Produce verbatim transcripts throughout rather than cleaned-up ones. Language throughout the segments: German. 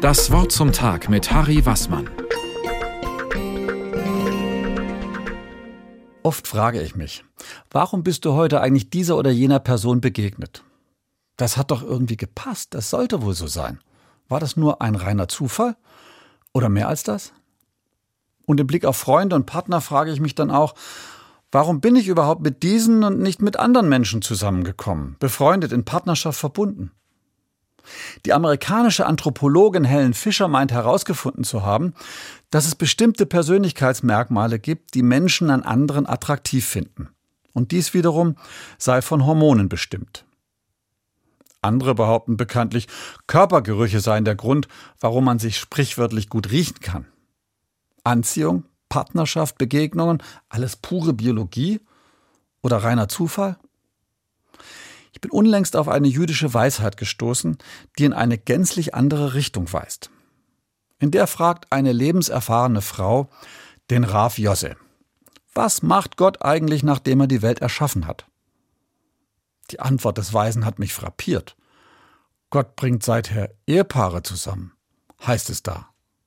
Das Wort zum Tag mit Harry Wassmann. Oft frage ich mich, warum bist du heute eigentlich dieser oder jener Person begegnet? Das hat doch irgendwie gepasst, das sollte wohl so sein. War das nur ein reiner Zufall? Oder mehr als das? Und im Blick auf Freunde und Partner frage ich mich dann auch, warum bin ich überhaupt mit diesen und nicht mit anderen Menschen zusammengekommen, befreundet, in Partnerschaft verbunden? Die amerikanische Anthropologin Helen Fisher meint herausgefunden zu haben, dass es bestimmte Persönlichkeitsmerkmale gibt, die Menschen an anderen attraktiv finden. Und dies wiederum sei von Hormonen bestimmt. Andere behaupten bekanntlich, Körpergerüche seien der Grund, warum man sich sprichwörtlich gut riechen kann. Anziehung, Partnerschaft, Begegnungen, alles pure Biologie oder reiner Zufall? Ich bin unlängst auf eine jüdische Weisheit gestoßen, die in eine gänzlich andere Richtung weist. In der fragt eine lebenserfahrene Frau den Rav Josse: Was macht Gott eigentlich, nachdem er die Welt erschaffen hat? Die Antwort des Weisen hat mich frappiert. Gott bringt seither Ehepaare zusammen, heißt es da.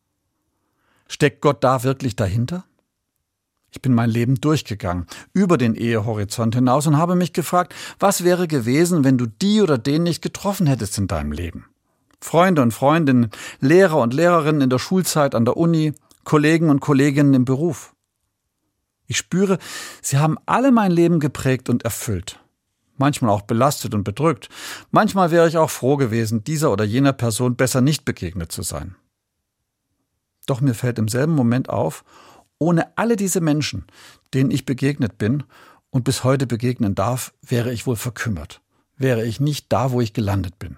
Steckt Gott da wirklich dahinter? Ich bin mein Leben durchgegangen, über den Ehehorizont hinaus und habe mich gefragt, was wäre gewesen, wenn du die oder den nicht getroffen hättest in deinem Leben? Freunde und Freundinnen, Lehrer und Lehrerinnen in der Schulzeit, an der Uni, Kollegen und Kolleginnen im Beruf. Ich spüre, sie haben alle mein Leben geprägt und erfüllt. Manchmal auch belastet und bedrückt. Manchmal wäre ich auch froh gewesen, dieser oder jener Person besser nicht begegnet zu sein. Doch mir fällt im selben Moment auf, ohne alle diese Menschen, denen ich begegnet bin und bis heute begegnen darf, wäre ich wohl verkümmert, wäre ich nicht da, wo ich gelandet bin.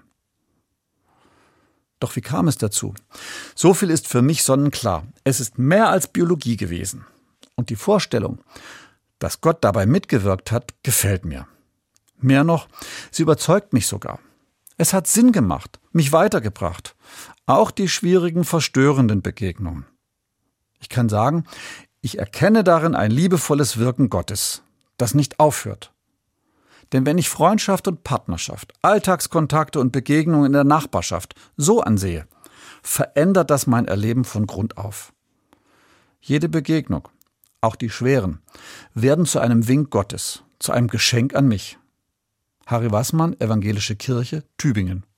Doch wie kam es dazu? So viel ist für mich sonnenklar. Es ist mehr als Biologie gewesen. Und die Vorstellung, dass Gott dabei mitgewirkt hat, gefällt mir. Mehr noch, sie überzeugt mich sogar. Es hat Sinn gemacht, mich weitergebracht. Auch die schwierigen, verstörenden Begegnungen. Ich kann sagen, ich erkenne darin ein liebevolles Wirken Gottes, das nicht aufhört. Denn wenn ich Freundschaft und Partnerschaft, Alltagskontakte und Begegnungen in der Nachbarschaft so ansehe, verändert das mein Erleben von Grund auf. Jede Begegnung, auch die schweren, werden zu einem Wink Gottes, zu einem Geschenk an mich. Harry Wassmann, Evangelische Kirche, Tübingen.